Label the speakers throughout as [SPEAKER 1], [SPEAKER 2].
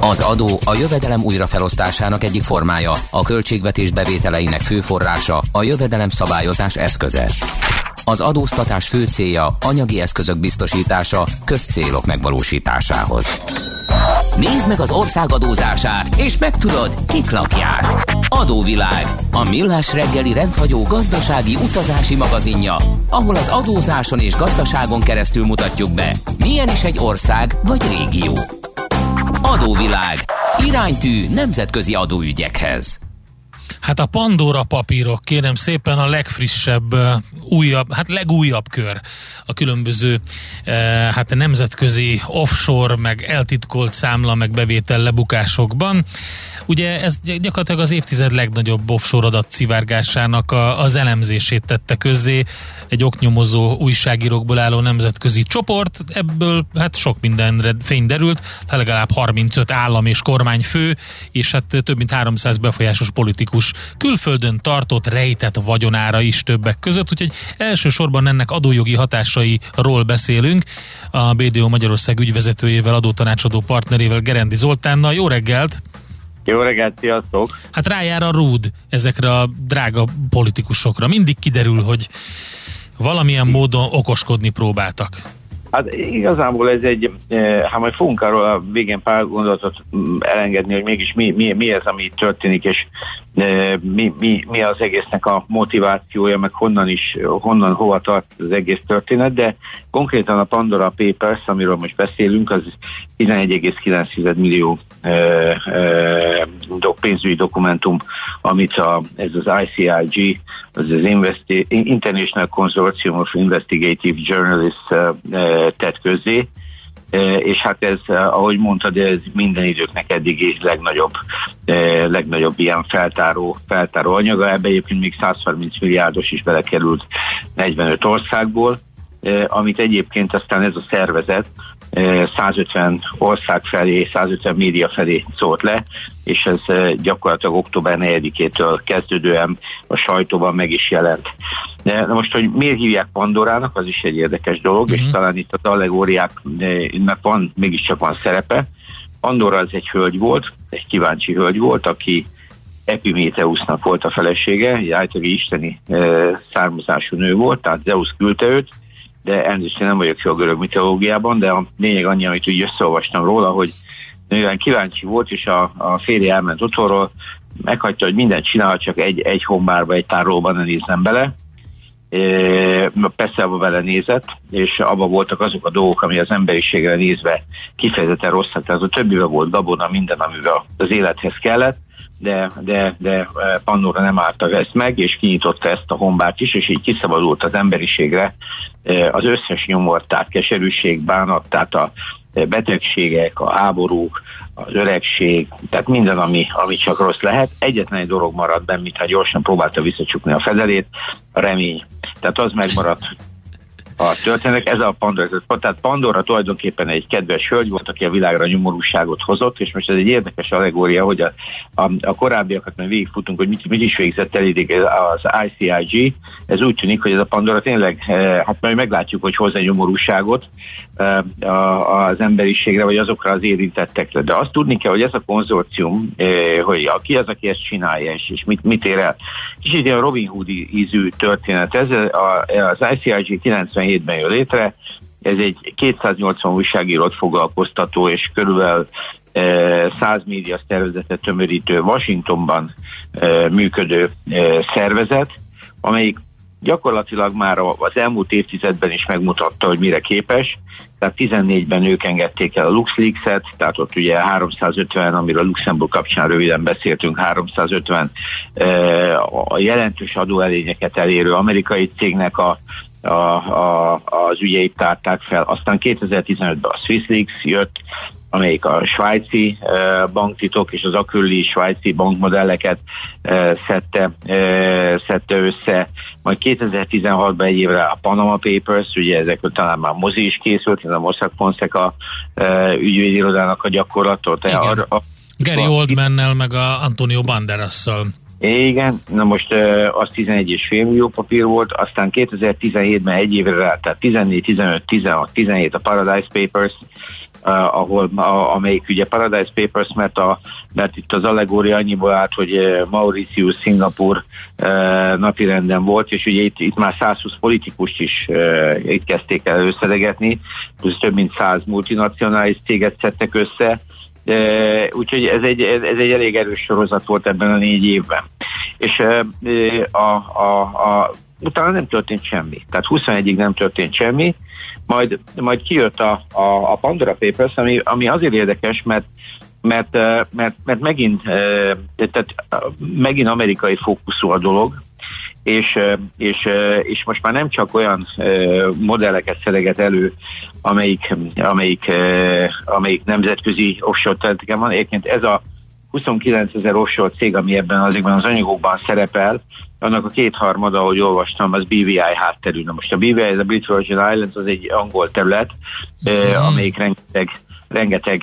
[SPEAKER 1] Az adó a jövedelem újrafelosztásának egyik formája, a költségvetés bevételeinek fő forrása, a jövedelem szabályozás eszköze. Az adóztatás fő célja anyagi eszközök biztosítása közcélok megvalósításához. Nézd meg az ország adózását, és megtudod, kik lakják. Adóvilág, a millás reggeli rendhagyó gazdasági utazási magazinja, ahol az adózáson és gazdaságon keresztül mutatjuk be, milyen is egy ország vagy régió. Adóvilág, iránytű nemzetközi adóügyekhez.
[SPEAKER 2] Hát a Pandora papírok, kérem szépen, a legfrissebb, legújabb kör a különböző nemzetközi offshore, meg eltitkolt számla, meg bevétel lebukásokban. Ugye ez gyakorlatilag az évtized legnagyobb offshore adatszivárgásának az elemzését tette közzé egy oknyomozó újságírókból álló nemzetközi csoport. Ebből sok mindenre fény derült, legalább 35 állam és kormányfő, és több mint 300 befolyásos politikus külföldön tartott rejtett vagyonára is többek között, úgyhogy elsősorban ennek adójogi hatásairól beszélünk a BDO Magyarország ügyvezetőjével, adótanácsadó partnerével, Gerendi Zoltánnal. Jó reggelt!
[SPEAKER 3] Jó reggelt, sziasztok!
[SPEAKER 2] Hát rájár a rúd ezekre a drága politikusokra. Mindig kiderül, hogy valamilyen módon okoskodni próbáltak.
[SPEAKER 3] Hát igazából ez egy, majd fogunk arról a végén pár gondolatot elengedni, hogy mégis mi ez, ami történik, és mi az egésznek a motivációja, meg honnan hova tart az egész történet, de konkrétan a Pandora Papers, amiről most beszélünk, az 11,9 millió pénzügyi dokumentum, amit ez az ICIG, az International Consortium of Investigative Journalists tett közzé, és hát ez, ahogy mondtad, ez minden időknek eddigi legnagyobb ilyen feltáró anyaga. Ebbe egyébként még 130 milliárdos is belekerült 45 országból, amit egyébként aztán ez a szervezet 150 ország felé, 150 média felé szólt le, és ez gyakorlatilag október 4-től kezdődően a sajtóban meg is jelent. Na most, hogy miért hívják Pandorának, az is egy érdekes dolog, és talán itt az allegóriáknak mégiscsak van szerepe. Pandora az egy hölgy volt, egy kíváncsi hölgy volt, aki Epimétheusnak volt a felesége, egy általában isteni származású nő volt, tehát Zeus küldte őt, de elnézést, nem vagyok jó a görög mitológiában, de a lényeg annyi, amit úgy összeolvastam róla, hogy nagyon kíváncsi volt, és a férje elment otthonról, meghagyta, hogy mindent csinál, csak egy hombárba, egy tárolban ne nézzen bele. Persze abba vele nézett, és abba voltak azok a dolgok, ami az emberiségre nézve kifejezetten rosszak, tehát a többivel volt gabona, minden, amivel az élethez kellett, de Pandora nem állta ezt meg, és kinyitotta ezt a hombát is, és így kiszabadult az emberiségre az összes nyomort, tehát keserűség, bánat, tehát a betegségek, a háborúk, az öregség, tehát minden, ami csak rossz lehet. Egyetlen egy dolog maradt benn, mintha gyorsan próbálta visszacsukni a fedelét, a remény. Tehát az megmaradt a történet, ez a Pandora. Tehát Pandora tulajdonképpen egy kedves hölgy volt, aki a világra nyomorúságot hozott, és most ez egy érdekes allegória, hogy a korábbiakat már végigfutunk, hogy mit is végzett el idég az ICIG. Ez úgy tűnik, hogy ez a Pandora tényleg, hát majd meglátjuk, hogy hoz egy nyomorúságot az emberiségre, vagy azokra az érintettekre. De azt tudni kell, hogy ez a konzorcium, hogy ki az, aki ezt csinálja, és mit ér el. Kicsit ilyen Robin Hood ízű történet. Ez az ICIG 97-ben jön létre, ez egy 280 újságírót foglalkoztató, és körülbelül 100 média szervezetet tömörítő Washingtonban működő szervezet, amelyik gyakorlatilag már az elmúlt évtizedben is megmutatta, hogy mire képes. Tehát 14-ben ők engedték el a LuxLeaks-et, tehát ott ugye 350, amiről Luxemburg kapcsán röviden beszéltünk, 350 a jelentős adóelényeket elérő amerikai cégnek az ügyeit tárták fel. Aztán 2015-ben a SwissLeaks jött, amelyik a svájci banktitok és az akörüli svájci bankmodelleket szedte össze. Majd 2016-ban egy évre a Panama Papers, ugye ezekről talán már mozi is készült, ez a Mossack Fonseca ügyvédirodának a gyakorlatot.
[SPEAKER 2] Gary Oldmannel meg a Antonio Banderasszal.
[SPEAKER 3] Igen, na most az 11,5 millió papír volt, aztán 2017-ben egy évre rá, tehát 14, 15, 16, 17 a Paradise Papers, amelyik ugye Paradise Papers, mert itt az allegória annyiból állt, hogy Mauritius, Szingapur napirenden volt, és ugye itt már 120 politikust is itt kezdték el összedegetni, plusz több mint 100 multinacionális céget szedtek össze, úgyhogy ez egy elég erős sorozat volt ebben a 4 évben. És utána nem történt semmi. Tehát 21-ig nem történt semmi, majd kijött a Pandora Papers, ami azért érdekes, mert megint amerikai fókuszú a dolog, és most már nem csak olyan modelleket szedeget elő, amelyik nemzetközi offshore területeken van. Egyébként ez a 29 000 offshore cég, ami ezekben az anyagokban szerepel, annak a 2/3, ahogy olvastam, az BVI hátterű. Na most a BVI, ez a British Virgin Islands, az egy angol terület, amelyik rengeteg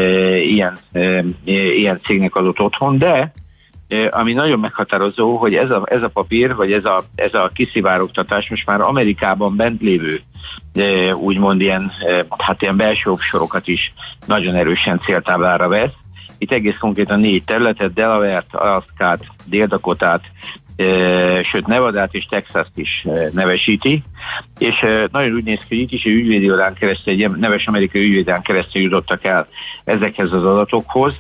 [SPEAKER 3] ilyen cégnek adott otthon, de ami nagyon meghatározó, hogy ez a papír, vagy ez a kiszivárogtatás most már Amerikában bent lévő, úgymond ilyen belső offshore-okat is nagyon erősen céltáblára vesz. Itt egész konkrétan 4 területet, Delaware-t, Alaskát, Dél-Dakotát, sőt Nevadát és Texast is nevesíti, és nagyon úgy néz ki, hogy itt is egy ügyvédi órán keresztül, egy neves amerikai ügyvédán keresztül jutottak el ezekhez az adatokhoz,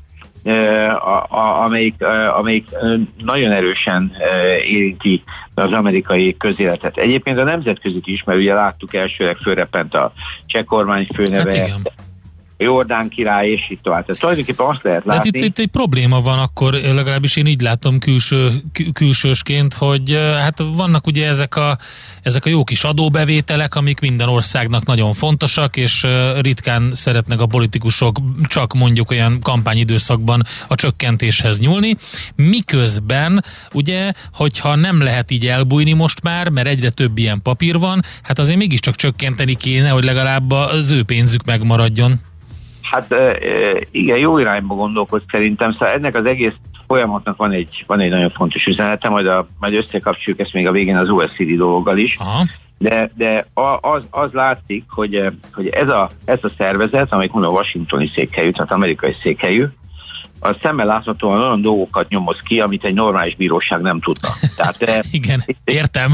[SPEAKER 3] amelyik nagyon erősen érinti az amerikai közéletet. Egyébként a nemzetközit is, mert ugye láttuk elsőleg fölreppent a cseh kormány főneve, Jordán király, és itt tovább. Tehát tulajdonképpen azt lehet látni.
[SPEAKER 2] De itt egy probléma van akkor, legalábbis én így látom külsősként, hogy hát vannak ugye ezek a jó kis adóbevételek, amik minden országnak nagyon fontosak, és ritkán szeretnek a politikusok csak mondjuk olyan kampányidőszakban a csökkentéshez nyúlni. Miközben ugye, hogyha nem lehet így elbújni most már, mert egyre több ilyen papír van, hát azért mégiscsak csökkenteni kéne, hogy legalább az ő pénzük megmaradjon.
[SPEAKER 3] Hát igen, jó irányba gondolkod szerintem, szóval ennek az egész folyamatnak van egy nagyon fontos üzenete, majd összekapcsoljuk ezt még a végén az OECD dologgal is. Aha. De az látszik, hogy ez a szervezet, amelyik mondom washingtoni székhelyű, tehát amerikai székhelyű, az szemmel láthatóan olyan dolgokat nyomoz ki, amit egy normális bíróság nem tudna. Tehát,
[SPEAKER 2] igen, értem.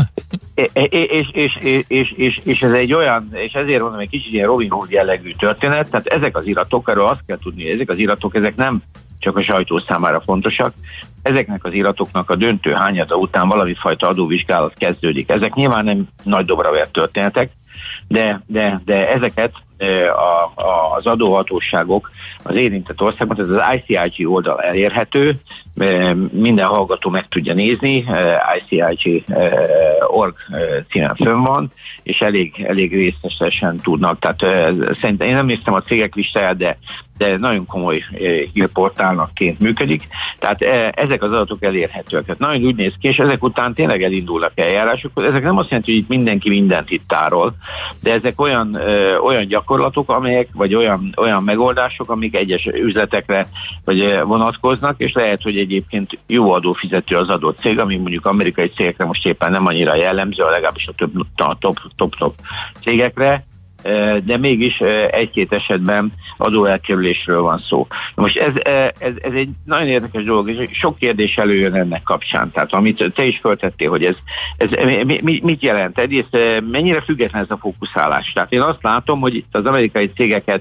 [SPEAKER 3] És ez egy olyan, és ezért mondom, egy kicsit ilyen Robin Hood jellegű történet, tehát ezek az iratok, erről azt kell tudni, hogy ezek az iratok, ezek nem csak a sajtó számára fontosak, ezeknek az iratoknak a döntő hányada után valami fajta adóvizsgálat kezdődik. Ezek nyilván nem nagy dobra vert történetek, de ezeket az adóhatóságok az érintett országban, ez az ICIG oldal elérhető, minden hallgató meg tudja nézni, ICIG.org címen fönn van, és elég részletesen tudnak. Tehát szerintem én nem néztem a cégek listáját, de nagyon komoly hírportálnakként működik. Tehát ezek az adatok elérhetőek. Tehát nagyon úgy néz ki, és ezek után tényleg elindulnak eljárások. Ezek nem azt jelenti, hogy itt mindenki mindent itt tárol, de ezek olyan gyakorlatok, amelyek, vagy olyan megoldások, amik egyes üzletekre vagy vonatkoznak, és lehet, hogy egyébként jó adófizető az adott cég, ami mondjuk amerikai cégekre most éppen nem annyira jellemző, legalábbis a top cégekre, de mégis egy-két esetben adóelkerülésről van szó. Most ez egy nagyon érdekes dolog, és sok kérdés előjön ennek kapcsán. Tehát amit te is föltettél, hogy ez mit jelent? Egyrészt mennyire független ez a fókuszálás? Tehát én azt látom, hogy itt az amerikai cégeket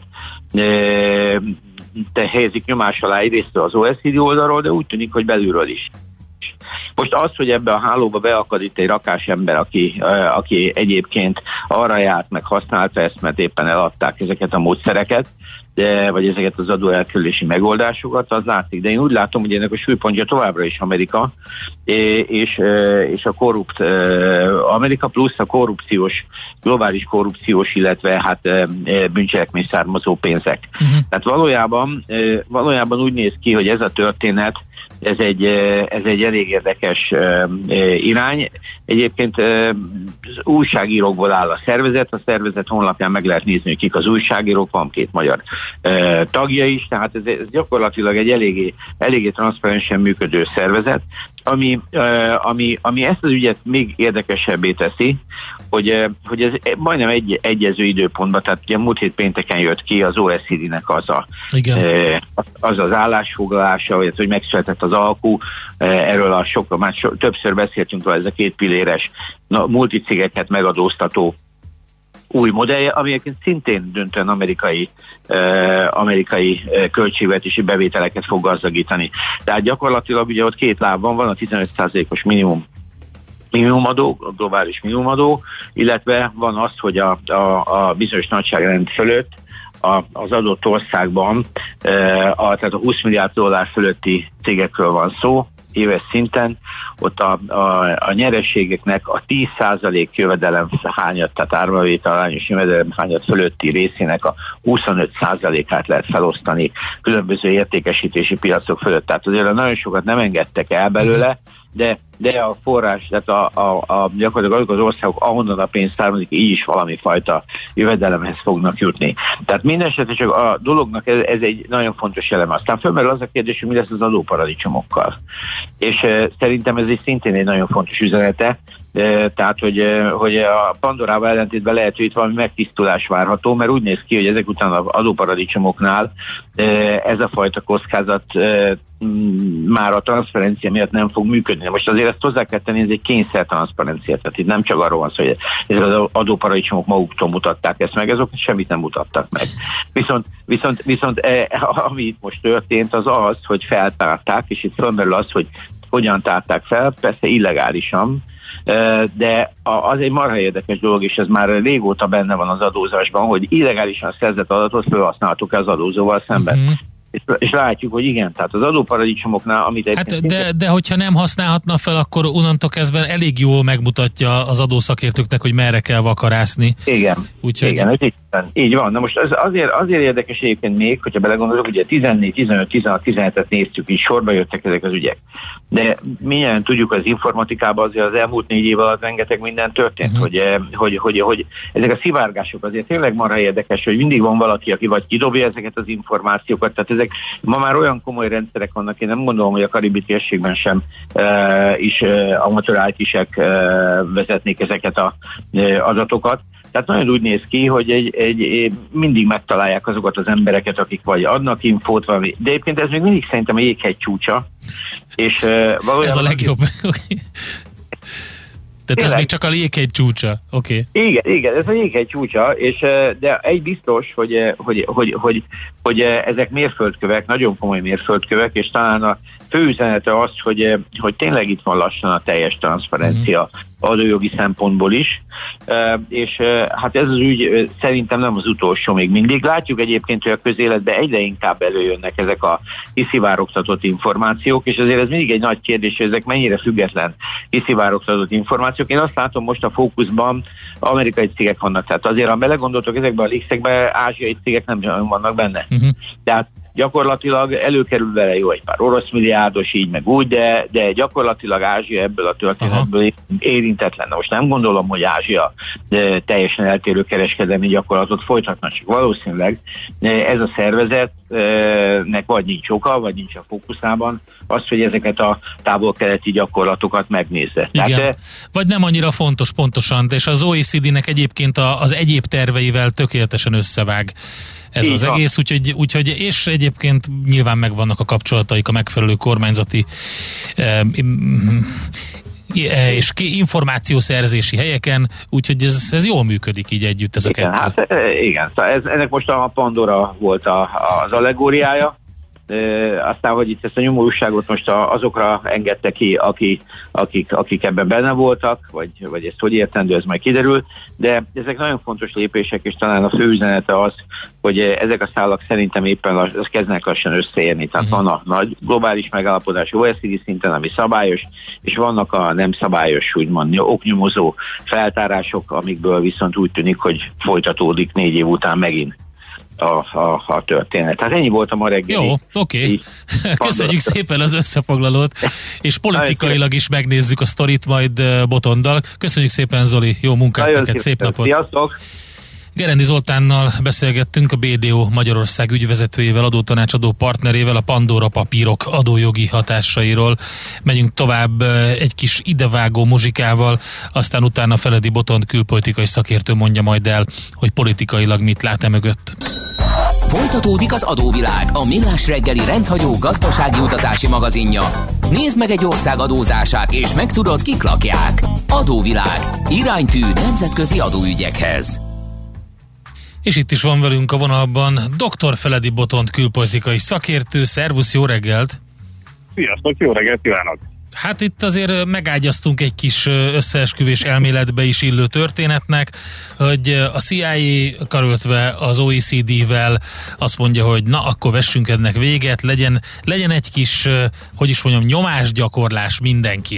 [SPEAKER 3] helyezik nyomás alá egyrészt az OECD oldalról, de úgy tűnik, hogy belülről is. Most az, hogy ebbe a hálóba beakad itt egy rakás ember, aki egyébként arra járt, meg használta ezt, mert éppen eladták ezeket a módszereket, vagy ezeket az adóelkerülési megoldásokat, az látszik. De én úgy látom, hogy ennek a súlypontja továbbra is Amerika, és a korrupt Amerika plusz a globális korrupciós, illetve bűncselekmény származó pénzek. Uh-huh. Tehát valójában úgy néz ki, hogy ez a történet, ez egy elég érdekes irány. Egyébként újságírókból áll a szervezet honlapján meg lehet nézni, hogy kik az újságírók, van 2 magyar tagja is, tehát ez gyakorlatilag egy eléggé transzparensen működő szervezet, ami ezt az ügyet még érdekesebbé teszi, hogy ez majdnem egyező időpontban, tehát ugye múlt hét pénteken jött ki az OECD-nek az állásfoglalása, hogy megszületett az alkú, erről már többször beszéltünk róla, ez a két pilléres multicégeket megadóztató új modellje, ami egyébként szintén döntően amerikai költségvetési bevételeket fog gazdagítani. Tehát gyakorlatilag ugye ott két láb van a 15%-os minimumadó, a globális minimumadó, illetve van az, hogy a bizonyos nagyságrend fölött az adott országban, tehát a 20 milliárd dollár fölötti cégekről van szó, éves szinten, ott a nyereségeknek a 10% jövedelemhányat, tehát árbevételarányos jövedelemhányat fölötti részének a 25%-át lehet felosztani különböző értékesítési piacok fölött. Tehát azért nagyon sokat nem engedtek el belőle, de a forrás, tehát gyakorlatilag azok az országok, ahonnan a pénz származik, így is valami fajta jövedelemhez fognak jutni. Tehát minden esetre csak a dolognak ez egy nagyon fontos eleme. Aztán fölmerül az a kérdés, hogy mi lesz az adóparadicsomokkal. És szerintem ez szintén egy nagyon fontos üzenete, tehát, hogy a Pandorával ellentétben lehet, hogy itt valami megtisztulás várható, mert úgy néz ki, hogy ezek után az adóparadicsomoknál ez a fajta kockázat már a transzparencia miatt nem fog működni. Most azért ezt hozzá kell tenni, ez egy kényszer transzparencia, tehát itt nem csak arról van szó, hogy ezek az adóparadicsomok maguktól mutatták ezt meg, ezek semmit nem mutattak meg. Viszont ami itt most történt, az, hogy feltárták, és itt fölmerül az, hogy hogyan tárták fel, persze illegálisan, de az egy marha érdekes dolog, és ez már régóta benne van az adózásban, hogy illegálisan szerzett adatot felhasználtuk az adózóval szemben. Uh-huh. És látjuk, hogy igen, tehát az adóparadicsomoknál, amit
[SPEAKER 2] de hogyha nem használhatna fel, akkor onnantól kezdve elég jól megmutatja az adószakértőknek, hogy merre kell vakarászni.
[SPEAKER 3] Igen, úgyhogy... igen, így van. Na most azért érdekes egyébként még, hogyha belegondolok, ugye 14, 15, 16, 17-et néztük, így sorba jöttek ezek az ügyek. De mindjárt tudjuk, az informatikában azért az elmúlt 4 év alatt rengeteg minden történt, hogy ezek a szivárgások azért tényleg marha érdekes, hogy mindig van valaki, aki vagy kidobja ezeket az információkat, tehát ezek ma már olyan komoly rendszerek vannak, én nem gondolom, hogy a karibi térségben sem is amatőr IT-sek vezetnék ezeket az adatokat. Tehát nagyon úgy néz ki, hogy mindig megtalálják azokat az embereket, akik vagy adnak infót, valami. De egyébként ez még mindig szerintem a jéghegy csúcsa. És,
[SPEAKER 2] ez a legjobb. Tehát ez még csak a jéghegy csúcsa. Okay.
[SPEAKER 3] Igen, ez a jéghegy csúcsa, de egy biztos, hogy ezek mérföldkövek, nagyon komoly mérföldkövek, és talán a fő üzenete az, hogy tényleg itt van lassan a teljes transzparencia adójogi szempontból is, és hát ez az ügy szerintem nem az utolsó még mindig. Látjuk egyébként, hogy a közéletben egyre inkább előjönnek ezek a kiszivárogtatott információk, és azért ez mindig egy nagy kérdés, hogy ezek mennyire független kiszivárogtatott információk. Én azt látom, most a fókuszban amerikai cégek vannak, tehát azért, ha belegondoltok ezekben a leaksekben, ázsiai cégek nem vannak benne. Tehát gyakorlatilag előkerül vele jó egy pár orosz milliárdos, így meg úgy, de gyakorlatilag Ázsia ebből a történetből érintetlen. Most nem gondolom, hogy Ázsia teljesen eltérő kereskedelmi gyakorlatot folytatna, csak valószínűleg ez a szervezetnek vagy nincs oka, vagy nincs a fókuszában az, hogy ezeket a távol-keleti gyakorlatokat megnézze.
[SPEAKER 2] Igen. Tehát, vagy nem annyira fontos pontosan, és az OECD-nek egyébként az egyéb terveivel tökéletesen összevág ez az egész, úgyhogy és egyébként nyilván megvannak a kapcsolataik a megfelelő kormányzati és információszerzési helyeken, úgyhogy ez jól működik így együtt ez a kettő.
[SPEAKER 3] Hát, igen, ennek most a Pandora volt az allegóriája, aztán, hogy itt ezt a nyomorúságot most azokra engedte ki, akik ebben benne voltak, vagy ezt hogy értendő, ez majd kiderül, de ezek nagyon fontos lépések, és talán a fő üzenete az, hogy ezek a szálak szerintem éppen kezdenek lassan összeérni. Tehát van a nagy globális megállapodás OECD szinten, ami szabályos, és vannak a nem szabályos, úgymond oknyomozó feltárások, amikből viszont úgy tűnik, hogy folytatódik 4 év után megint a történet. Tehát ennyi volt a ma reggeli.
[SPEAKER 2] Jó, oké. Köszönjük szépen az összefoglalót, és politikailag is megnézzük a sztorit majd Botondal. Köszönjük szépen, Zoli, jó munkát neked, szép napot.
[SPEAKER 3] Sziasztok!
[SPEAKER 2] Gerendi Zoltánnal beszélgettünk, a BDO Magyarország ügyvezetőjével, adótanácsadó partnerével a Pandora papírok adójogi hatásairól. Megyünk tovább egy kis idevágó muzsikával, aztán utána Feledi Botond külpolitikai szakértő mondja majd el, hogy politikailag mit lát mögött.
[SPEAKER 1] Folytatódik az Adóvilág, a millás reggeli rendhagyó gazdasági utazási magazinja. Nézd meg egy ország adózását, és megtudod, kik lakják. Adóvilág. Iránytű nemzetközi adóügyekhez.
[SPEAKER 2] És itt is van velünk a vonalban dr. Feledi Botond külpolitikai szakértő. Szervusz, jó reggelt!
[SPEAKER 4] Sziasztok, jó reggelt kívánok!
[SPEAKER 2] Hát itt azért megágyaztunk egy kis összeesküvés elméletbe is illő történetnek, hogy a CIA karöltve az OECD-vel azt mondja, hogy na, akkor vessünk ennek véget, legyen egy kis, hogy is mondjam, nyomásgyakorlás mindenkin.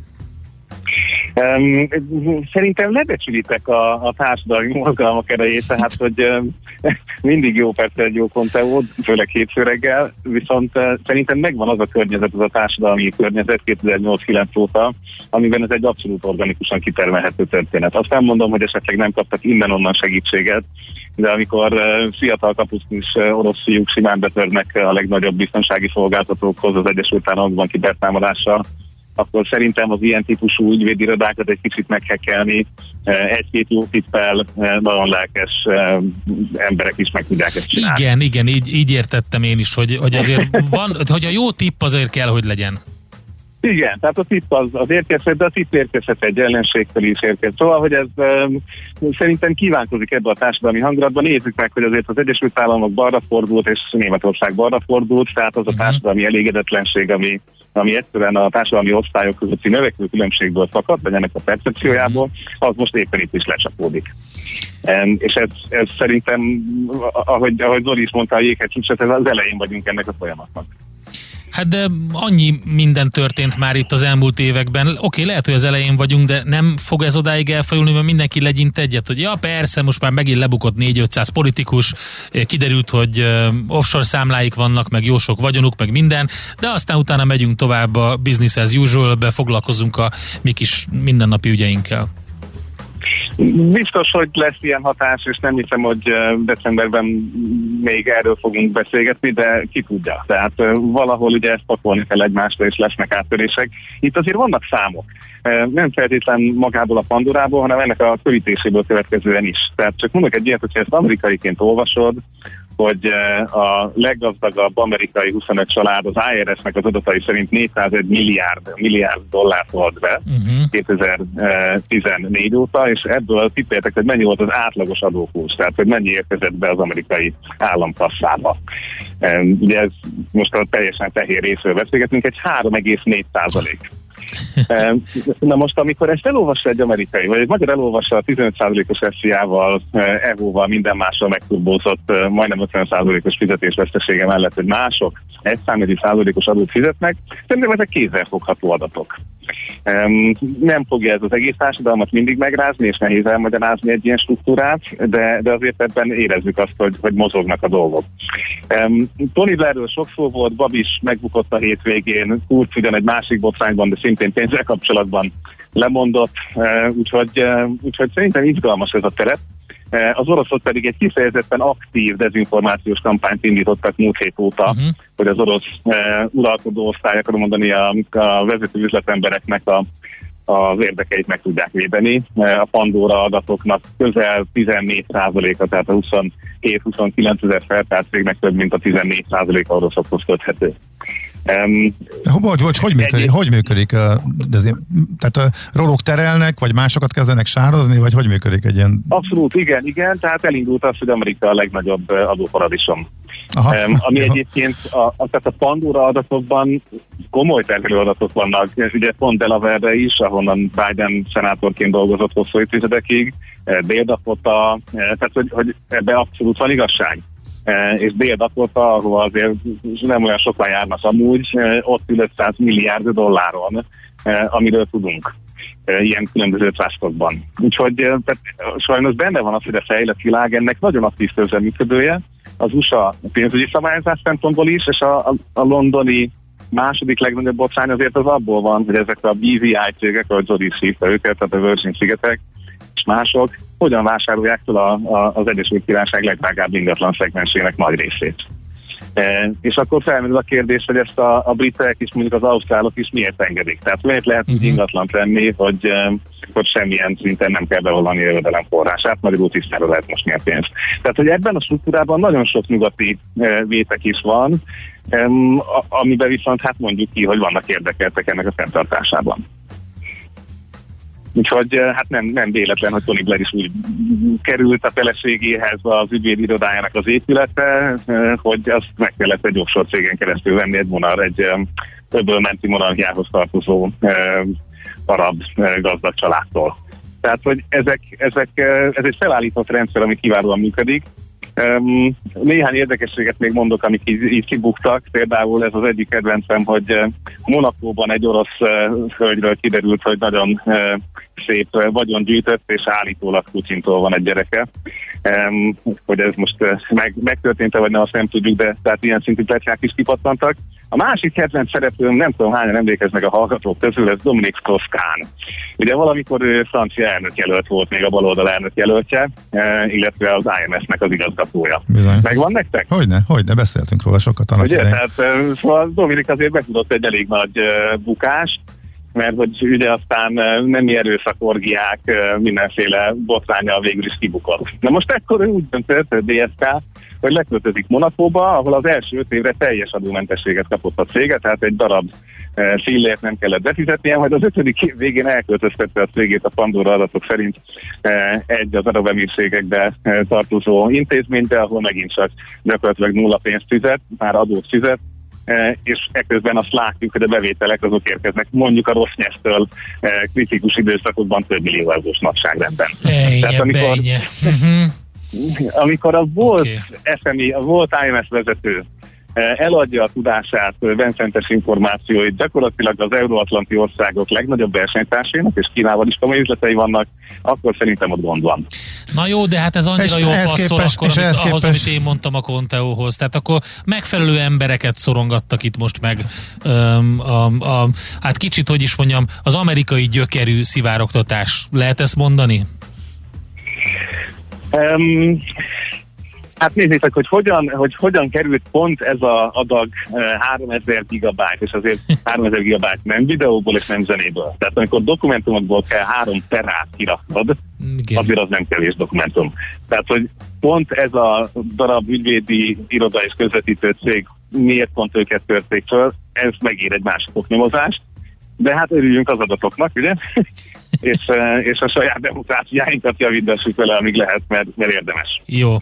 [SPEAKER 4] Szerintem lebecsülitek a társadalmi mozgalmak erejét, tehát hogy mindig jó persze egy jó konteó, főleg hétfő reggel, viszont szerintem megvan az a környezet, az a társadalmi környezet 2008-9 óta, amiben ez egy abszolút organikusan kitermelhető történet. Azt nem mondom, hogy esetleg nem kaptak innen-onnan segítséget, de amikor fiatal kapusznis orosz fiúk simán betörnek a legnagyobb biztonsági szolgáltatókhoz az Egyesült Államokban kibertámadással, akkor szerintem az ilyen típusú ügyvédirodákat egy kicsit meghekkelni, egy-két jó tippel nagyon lelkes emberek is meg tudják ezt csinálni.
[SPEAKER 2] Igen, így értettem én is, hogy azért van, hogy a jó tipp azért kell, hogy legyen.
[SPEAKER 4] Igen, tehát a tipp az érkezhet, de a tipp érkezhet egy ellenségtől is érkezhet. Szóval, hogy ez szerintem kívánkozik ebbe a társadalmi hangulatban. Nézzük meg, hogy azért az Egyesült Államok balra fordult, és Németország balra fordult, tehát az a társadalmi elégedetlenség, ami egyszerűen a társadalmi osztályok közötti növekvő különbségből fakad, vagy ennek a percepciójából, az most éppen itt is lecsapódik. És ez szerintem, ahogy Zoli is mondta, a jéghegy-csúcsot, ez az elején vagyunk ennek a folyamatnak.
[SPEAKER 2] Hát de annyi minden történt már itt az elmúlt években. Oké, lehet, hogy az elején vagyunk, de nem fog ez odáig elfajulni, mert mindenki legyint egyet, hogy ja persze, most már megint lebukott 400-500 politikus, kiderült, hogy offshore számláik vannak, meg jó sok vagyonuk, meg minden, de aztán utána megyünk tovább a business as usual-be, foglalkozunk a mi kis mindennapi ügyeinkkel.
[SPEAKER 4] Biztos, hogy lesz ilyen hatás, és nem hiszem, hogy decemberben még erről fogunk beszélgetni, de ki tudja. Tehát valahol ugye ezt pakolni kell egymásra, és lesznek áttörések. Itt azért vannak számok. Nem feltétlen magából a Pandorából, hanem ennek a körítéséből következően is. Tehát csak mondok egy ilyet, hogyha ezt amerikaiként olvasod, hogy a leggazdagabb amerikai 25 család az IRS-nek az adatai szerint 401 milliárd dollárt volt be 2014 óta, és ebből tippeljetek, hogy mennyi volt az átlagos adókulcs, tehát hogy mennyi érkezett be az amerikai államkasszába. Ugye ez most a teljesen fehér részről beszélgetünk, egy 3,4%. Na most, amikor ezt elolvassa egy amerikai, vagy egy magyar elolvassa a 15%-os SZIA-val, EHO-val, minden mással megturbózott majdnem 50%-os fizetésvesztesége mellett, hogy mások 1%-os adót fizetnek, szerintem ezek kézzelfogható adatok. Nem fogja ez az egész társadalmat mindig megrázni, és nehéz elmagyarázni egy ilyen struktúrát, de azért ebben érezzük azt, hogy mozognak a dolgok. Tony Blairről sok szó volt, Babis megbukott a hétvégén, Kurz ugyan egy másik botrányban, de szintén pénzzel kapcsolatban lemondott, úgyhogy szerintem izgalmas ez a terep. Az oroszok pedig egy kifejezetten aktív dezinformációs kampányt indítottak múlt hét óta, hogy az orosz uralkodó osztály, akarom mondani, a vezető üzletembereknek az érdekeit meg tudják védeni. A Pandora adatoknak közel 14%-a, tehát a 27-29 ezer feltárt cégnek több mint a 14%-a oroszokhoz köthető.
[SPEAKER 5] Hogy működik? Tehát róluk terelnek, vagy másokat kezdenek sározni, vagy hogy működik egy ilyen...
[SPEAKER 4] Abszolút, igen. Tehát elindult az, hogy Amerika a legnagyobb adóparadicsom. Ami egyébként tehát a Pandora adatokban komoly terhelő adatok vannak. Ugye pont Delaware-re is, ahonnan Biden szenátorként dolgozott hosszú évtizedekig, Dél-Dakota, tehát hogy ebbe abszolút van igazság. És Dél-Dakota, ahol azért nem olyan sokan járnak amúgy, ott ül 500 milliárd dolláron, amiről tudunk ilyen különböző trustokban. Úgyhogy sajnos benne van az, hogy a fejlett világ ennek nagyon aktív közreműködője, az USA pénzügyi szabályozás szempontból is, és a londoni második legnagyobb botrány azért az abból van, hogy ezek a BVI cégek, ahogy Zoli is hívta őket, tehát a Virgin szigetek, és mások, hogyan vásárolják fel az Egyesült Királyság legdrágább ingatlan szegmensének nagy részét. És akkor felmerül a kérdés, hogy ezt a britek is, mondjuk az ausztrálok is miért engedik. Tehát miért lehet ingatlant venni, hogy semmilyen szinten nem kell bevallani a jövedelem forrását, magyarul tisztára lehet mosni a pénzt. Tehát, hogy ebben a struktúrában nagyon sok nyugati vétek is van, amiben viszont hát mondjuk ki, hogy vannak érdekeltek ennek a fenntartásában. Úgyhogy hát nem véletlen, hogy Tony Blair is úgy került a feleségéhez az ügyvédi irodájának az épülete, hogy azt meg kellett egy offshore cégen keresztül venni egy öbölmenti monarchiához tartozó arab gazdag családtól. Tehát, hogy ez egy felállított rendszer, ami kiválóan működik. Néhány érdekességet még mondok, amik így kibuktak. Például ez az egyik kedvencem, hogy Monakóban egy orosz hölgyről kiderült, hogy nagyon szép vagyon gyűjtött, és állítólag Putyintól van egy gyereke. Hogy ez most megtörtént-e, vagy nem, azt nem tudjuk, de tehát ilyen szintű pletykák is kipattantak. A másik kedvenc szereplőm, nem tudom hányan emlékeznek a hallgatók közül, ez Dominique Strauss-Kahn. Ugye valamikor ő francia elnökjelölt volt, még a baloldal elnökjelöltje, illetve az IMF-nek az igazgatója. Bizony. Megvan nektek?
[SPEAKER 5] Hogyne, beszéltünk róla sokat annak idején.
[SPEAKER 4] Tehát szóval Dominique azért betudott egy elég nagy bukást, mert hogy ugye aztán nemi erőszakorgiák, mindenféle botránnyal végül is kibukott. Na most ekkor ő úgy döntött, DSK, hogy leköltözik Monakóba, ahol az első 5 évre teljes adómentességet kapott a cége, tehát egy darab fillért nem kellett befizetnie, majd az 5. év végén elköltöztette a cégét a Pandora adatok szerint egy az arab emírségekbe tartozó intézménybe, ahol megint csak gyakorlatilag nulla pénzt fizet, már adót fizet, és ekközben azt látjuk, hogy a bevételek azok érkeznek mondjuk a Rosneft-től kritikus időszakokban több millió eurós nagyságrendben. Tehát amikor a volt FMI, a volt IMF vezető eladja a tudását, benfentes információit gyakorlatilag az euróatlanti országok legnagyobb versenytársainak, és Kínával is komoly üzletei vannak, akkor szerintem ott gond van.
[SPEAKER 2] Na jó, de hát ez annyira jól passzol akkor, ahhoz, amit én mondtam a Conteóhoz. Tehát akkor megfelelő embereket szorongattak itt most meg. Hát kicsit, hogy is mondjam, az amerikai gyökerű szivárogtatás. Lehet ezt mondani?
[SPEAKER 4] Hát nézzétek, hogy hogyan került pont ez az adag 3000 gigabyte, és azért 3000 gigabyte nem videóból és nem zenéből. Tehát amikor dokumentumokból kell 3 terát kiraknod, azért az nem kevés dokumentum. Tehát, hogy pont ez a darab ügyvédi iroda és közvetítő cég miért pont őket törték föl, ez megír egy másik oknyomozást, de hát örüljünk az adatoknak, ugye? és a saját demokráciáinkat javítassuk vele, amíg lehet, mert érdemes.
[SPEAKER 2] Jó.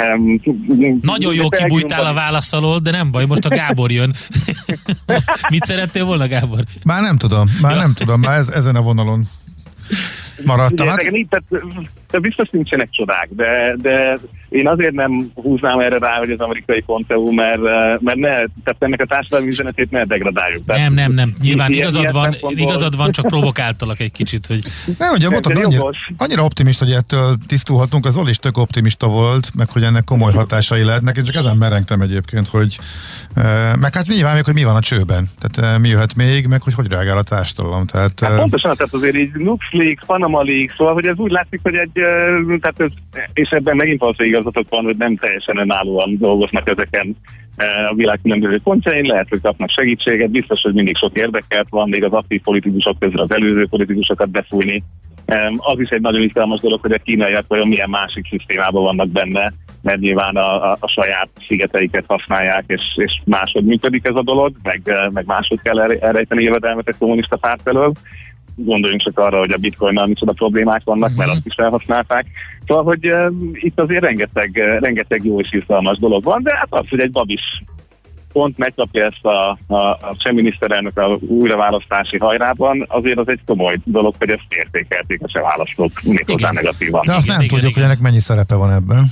[SPEAKER 2] Nagyon jó kibújtál a válasz alól, de nem baj, most a Gábor jön. Mit szerettél volna, Gábor?
[SPEAKER 5] Már nem tudom, már ezen a vonalon maradtam.
[SPEAKER 4] De biztos nincsenek csodák, de én azért nem húznám erre rá, hogy az amerikai Ponteu, mert tehát ennek a társadalmi üzenetét ne degradáljuk.
[SPEAKER 2] Nem. Nyilván igazad van, csak provokáltalak egy kicsit, hogy...
[SPEAKER 5] Nem, ugye annyira optimista, hogy ettől tisztulhatunk, az Zoli is tök optimista volt, meg hogy ennek komoly hatásai lehetnek, én csak ezen merengtem egyébként, hogy meg hát nyilván még, hogy mi van a csőben, tehát mi jöhet még, meg hogy reagál a társadalom. Tehát,
[SPEAKER 4] hát pontosan, tehát azért így LuxLeaks, Panama Leaks, szóval, hogy ez úgy látszik, hogy és ebben megint valószínűleg igazatok van, hogy nem teljesen önállóan dolgoznak ezeken a világ különböző pontjain, lehet, hogy kapnak segítséget, biztos, hogy mindig sok érdekelt van, még az aktív politikusok közül az előző politikusokat befújni. Az is egy nagyon izgalmas dolog, hogy a kínaiak vajon milyen másik szisztémában vannak benne, mert nyilván a saját szigeteiket használják, és máshogy működik ez a dolog, meg máshogy kell elrejteni jövedelmet egy kommunista párt elől. Gondoljunk csak arra, hogy a bitcoinnal micsoda problémák vannak, mert azt is felhasználták. Szóval, hogy itt azért rengeteg jó és izgalmas dolog van, de hát az, hogy egy babis pont megkapja ezt a cseh miniszterelnök a újraválasztási hajrában, azért az egy komoly dolog, hogy ezt értékelték a cseh választók méghozzá negatívan.
[SPEAKER 5] De azt nem tudjuk, hogy ennek mennyi szerepe van ebben.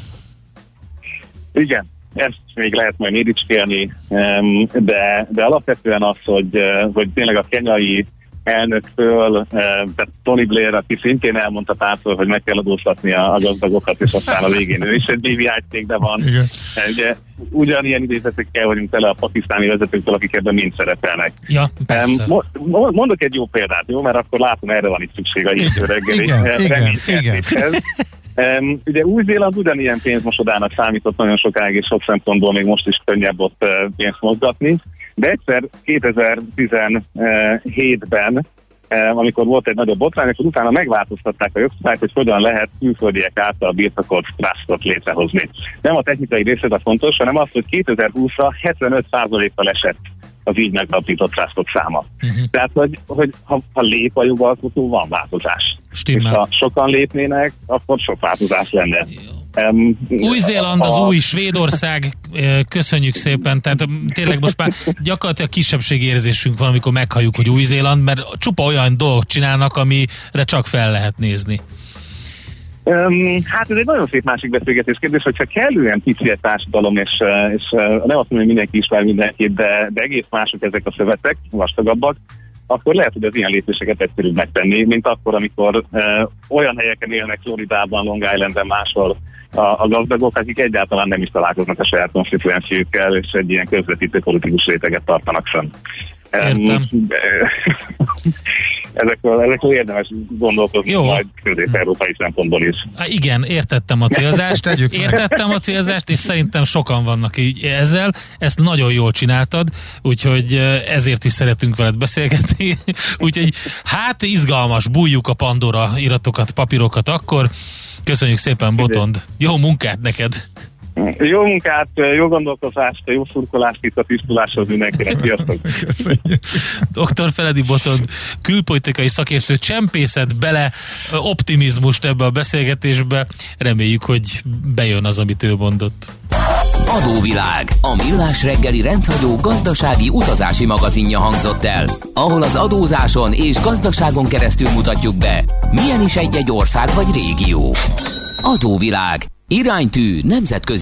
[SPEAKER 5] Igen,
[SPEAKER 4] ezt még lehet majd éricskélni, de alapvetően az, hogy tényleg a kenyai elnöktől, tehát Tony Blair, aki szintén elmondta pártól, hogy meg kell adóztatni a gazdagokat, és aztán a végén ő is egy BVI cégben van. Ugye, ugyanilyen idézetekkel vagyunk tele a pakisztáni vezetőktől, akik ebben mind szerepelnek.
[SPEAKER 2] Ja, persze.
[SPEAKER 4] Mondok egy jó példát, jó? Mert akkor látom, erre van itt szükség a hétfő reggeli reménykeltéshez. Ugye Új-Zéland ugyanilyen pénzmosodának számított nagyon sokáig, és sok szempontból még most is könnyebb ott pénzt mozgatni, de egyszer 2017-ben, amikor volt egy nagyobb botrány, akkor utána megváltoztatták a jogszabályt, hogy hogyan lehet külföldiek által birtokolt trustot létrehozni. Nem a technikai részlet fontos, hanem az, hogy 2020-ra 75%-kal esett az így megalapított trustok száma. Tehát, hogy ha lép a jogalkotó, van változás.
[SPEAKER 2] Stimmel.
[SPEAKER 4] És ha sokan lépnének, akkor sok változás lenne.
[SPEAKER 2] Új-Zéland az új Svédország, köszönjük szépen, tehát tényleg most már gyakorlatilag kisebbségi érzésünk van, amikor meghalljuk, hogy Új-Zéland, mert csupa olyan dolgot csinálnak, amire csak fel lehet nézni.
[SPEAKER 4] Hát ez egy nagyon szép másik beszélgetés kérdés, hogyha kellően kicsi egy társadalom, és nem azt mondom, hogy mindenki ismer mindenkit, de egész mások ezek a szövetek, vastagabbak, akkor lehet, hogy az ilyen lépéseket egyszerűbb megtenni, mint akkor, amikor olyan helyeken élnek Floridában, Long Islanden, máshol a gazdagok, akik egyáltalán nem is találkoznak a saját konstituenciükkel, és egy ilyen közvetítő politikus réteget tartanak fenn.
[SPEAKER 2] Értem.
[SPEAKER 4] Ezekről érdemes gondolkozni. Jó. Majd közép-európai szempontból is.
[SPEAKER 2] Igen, értettem a célzást. Értettem a célzást, és szerintem sokan vannak így ezzel. Ezt nagyon jól csináltad, úgyhogy ezért is szeretünk veled beszélgetni. Úgyhogy hát izgalmas, bújjuk a Pandora iratokat, papírokat akkor. Köszönjük szépen, Botond. Jó munkát neked!
[SPEAKER 4] Jó munkát, jó gondolkozást, jó szurkolást itt a tisztuláshoz mindenkinek. Sziasztok!
[SPEAKER 2] Dr. Feledi Botond, külpolitikai szakértő, csempészet bele optimizmust ebbe a beszélgetésbe. Reméljük, hogy bejön az, amit ő mondott.
[SPEAKER 1] Adóvilág, a millás reggeli rendhagyó gazdasági utazási magazinja hangzott el, ahol az adózáson és gazdaságon keresztül mutatjuk be, milyen is egy-egy ország vagy régió. Adóvilág, iránytű nemzetközi